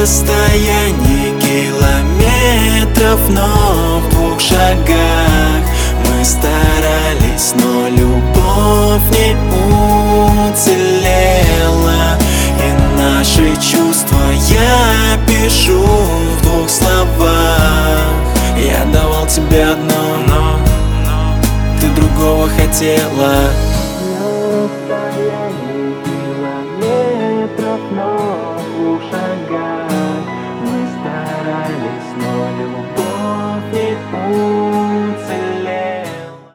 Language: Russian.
расстоянии километров, но в 2 шагах мы старались, но любовь не уцелела. И наши чувства я пишу в 2 словах. Я давал тебе одно, но ты другого хотела.